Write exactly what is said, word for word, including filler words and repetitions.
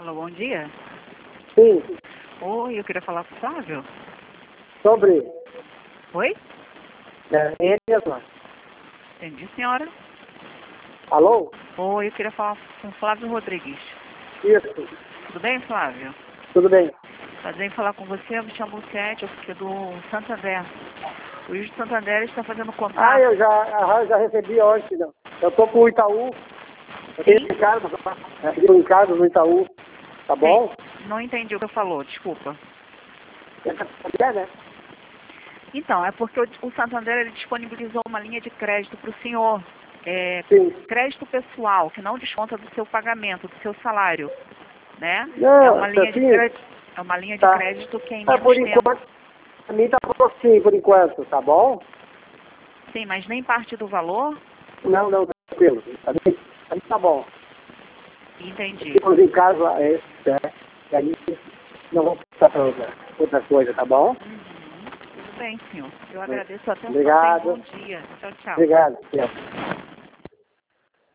Alô, bom dia. Sim, Oi, eu queria falar com o Flávio. sobre Oi? é, ele mesmo. Entendi, senhora. Alô? Oi, eu queria falar com o Flávio Rodrigues. Isso, Tudo bem, Flávio? tudo bem. Prazer em falar com você. Eu me chamo Luciete, eu fiquei do Santander. O juiz do Santander está fazendo contato. Ah, eu já, ah, eu já recebi ontem. Não. Eu tô com o Itaú. Eu tenho Sim? um encargo, eu tenho um encargo no Itaú. Tá bom? Sim. Não entendi o que você falou, desculpa. É, né? Então, é porque o, o Santander ele disponibilizou uma linha de crédito para o senhor. É, Sim. crédito pessoal, que não desconta do seu pagamento, do seu salário, né? Não, É uma linha de assim, crédito, é uma linha de tá. crédito que é em Ah, menos por tempo. enquanto, a mim tá bom sim, por enquanto, tá bom? Sim, mas nem parte do valor? Não, não, tranquilo. A mim, a mim tá bom. Entendi. Temos em casa, é, é, e aí não vou passar para outra, outra coisa, tá bom? Uhum. Tudo bem, senhor. Eu agradeço a atenção. Obrigado. Tenha um bom dia. Tchau, tchau. Obrigado. Tchau.